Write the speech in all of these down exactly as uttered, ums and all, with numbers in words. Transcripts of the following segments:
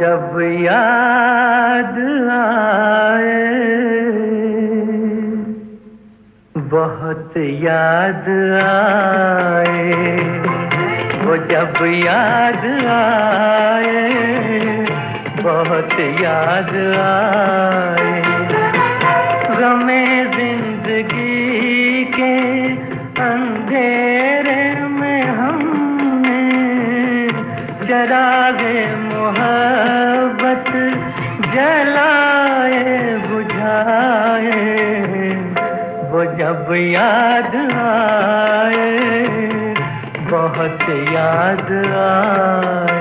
जब याद आए, बहुत याद आए, वो जब याद आए, बहुत याद आए। गमे जिंदगी के अंधेरे में हमने चरागे मोहब्बत जलाए बुझाए, वो जब याद आए, बहुत याद आए।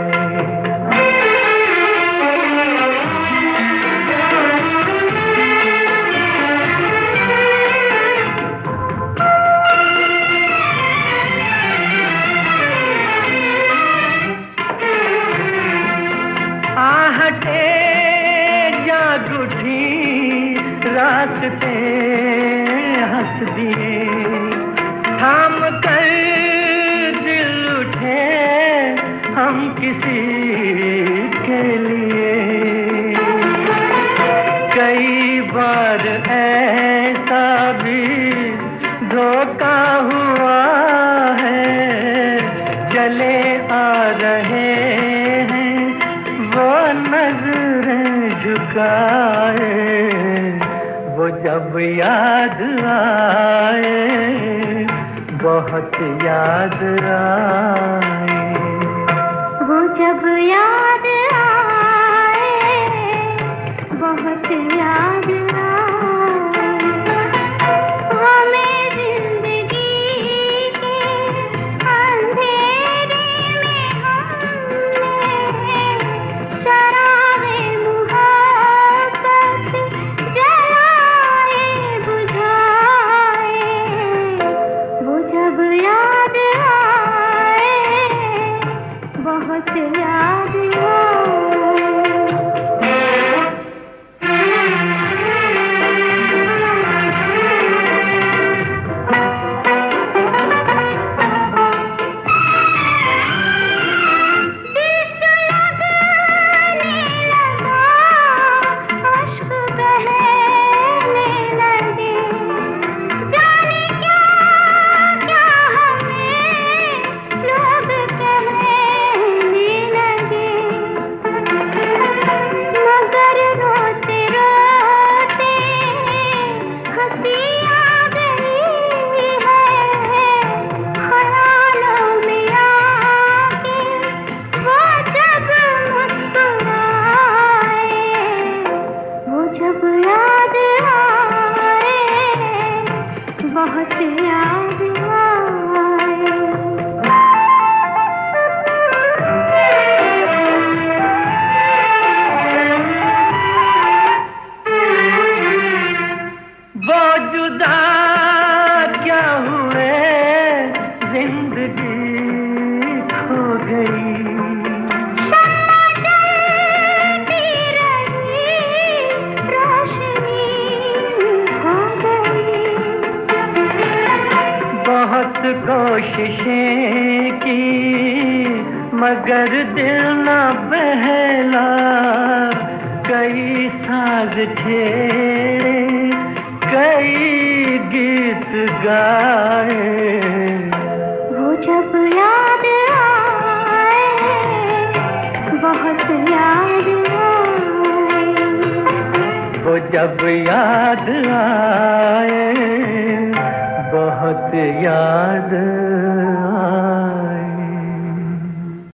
आहटे जाग उठी, रास्ते हंस दिए, थाम कर दिल उठे हम किसी के लिए। कई बार ऐसा भी धोखा हुआ है, चले आ रहे हैं वो नजरें झुकाए, वो जब याद आए, बहुत याद आए। वो जब याद आए, बहुत याद आए। हमें जिंदगी के अंधेरे में हमने चरागे मोहब्बत जलाए बुझाए, वो जब याद आए, बहुत याद आए। बहुत याद आए। वो जुदा क्या हुए, जिंदगी खो गई। बहुत कोशिशें की मगर दिल न बहला, कई साज छेड़े, कई गीत गाए, वो जब याद आए, बहुत याद आए। वो जब याद आए, बहुत याद आए।